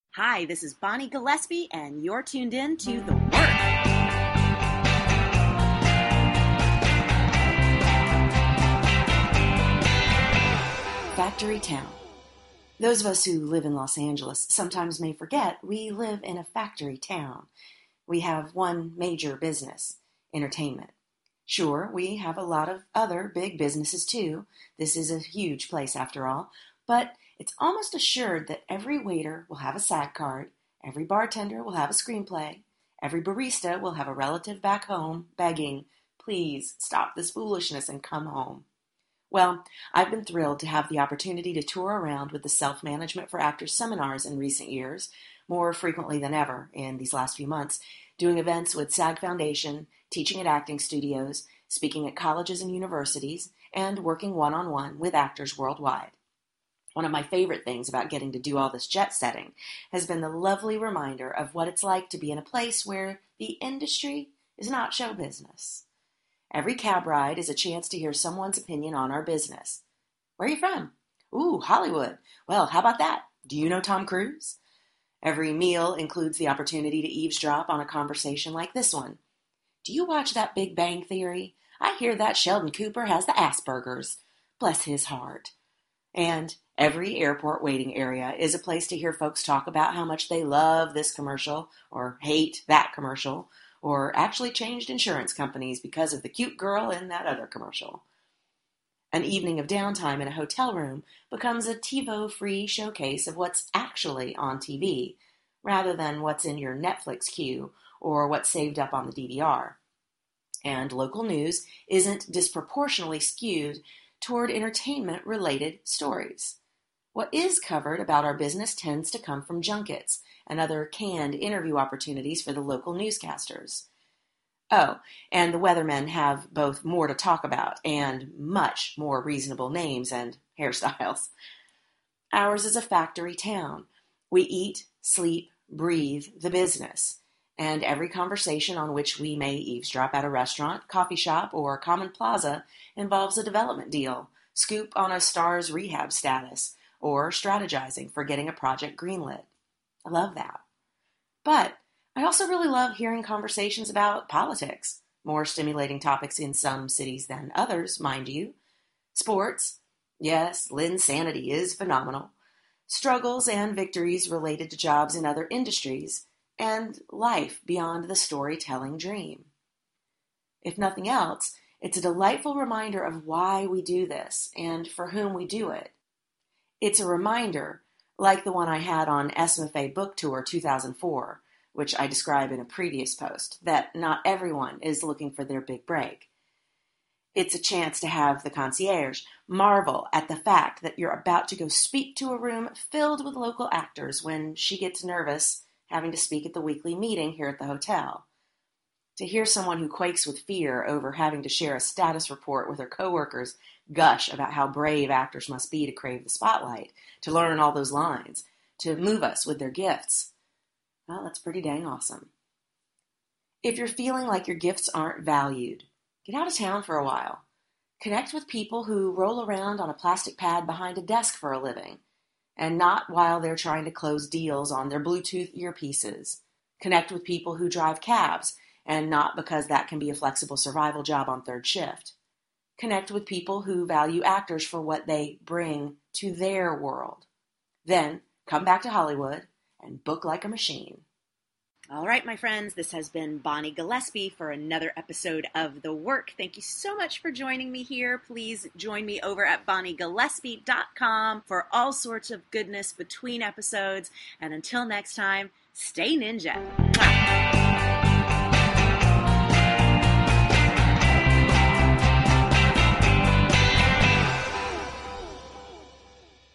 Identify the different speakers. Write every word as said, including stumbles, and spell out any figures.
Speaker 1: Hi, this is Bonnie Gillespie, and you're tuned in to The Work. Factory Town. Those of us who live in Los Angeles sometimes may forget we live in a factory town. We have one major business, entertainment. Sure, we have a lot of other big businesses too. This is a huge place after all. But it's almost assured that every waiter will have a SAG card, every bartender will have a screenplay, every barista will have a relative back home begging, "Please stop this foolishness and come home." Well, I've been thrilled to have the opportunity to tour around with the Self-Management for Actors seminars in recent years, more frequently than ever in these last few months, doing events with SAG Foundation, teaching at acting studios, speaking at colleges and universities, and working one-on-one with actors worldwide. One of my favorite things about getting to do all this jet setting has been the lovely reminder of what it's like to be in a place where the industry is not show business. Every cab ride is a chance to hear someone's opinion on our business. Where are you from? Ooh, Hollywood. Well, how about that? Do you know Tom Cruise? Every meal includes the opportunity to eavesdrop on a conversation like this one. Do you watch that Big Bang Theory? I hear that Sheldon Cooper has the Asperger's. Bless his heart. And every airport waiting area is a place to hear folks talk about how much they love this commercial or hate that commercial, or actually changed insurance companies because of the cute girl in that other commercial. An evening of downtime in a hotel room becomes a TiVo-free showcase of what's actually on T V, rather than what's in your Netflix queue or what's saved up on the D V R. And local news isn't disproportionately skewed toward entertainment-related stories. What is covered about our business tends to come from junkets and other canned interview opportunities for the local newscasters. Oh, and the weathermen have both more to talk about and much more reasonable names and hairstyles. Ours is a factory town. We eat, sleep, breathe the business. And every conversation on which we may eavesdrop at a restaurant, coffee shop, or common plaza involves a development deal, scoop on a star's rehab status, or strategizing for getting a project greenlit. I love that. But I also really love hearing conversations about politics, more stimulating topics in some cities than others, mind you. Sports, yes, Linsanity is phenomenal. Struggles and victories related to jobs in other industries, and life beyond the storytelling dream. If nothing else, it's a delightful reminder of why we do this and for whom we do it. It's a reminder, like the one I had on S M F A Book Tour two thousand four, which I describe in a previous post, that not everyone is looking for their big break. It's a chance to have the concierge marvel at the fact that you're about to go speak to a room filled with local actors when she gets nervous having to speak at the weekly meeting here at the hotel. To hear someone who quakes with fear over having to share a status report with her coworkers gush about how brave actors must be to crave the spotlight, to learn all those lines, to move us with their gifts. Well, that's pretty dang awesome. If you're feeling like your gifts aren't valued, get out of town for a while. Connect with people who roll around on a plastic pad behind a desk for a living, and not while they're trying to close deals on their Bluetooth earpieces. Connect with people who drive cabs, and not because that can be a flexible survival job on third shift. Connect with people who value actors for what they bring to their world. Then come back to Hollywood and book like a machine. All right, my friends, this has been Bonnie Gillespie for another episode of The Work. Thank you so much for joining me here. Please join me over at bonnie gillespie dot com for all sorts of goodness between episodes. And until next time, stay ninja. Mwah.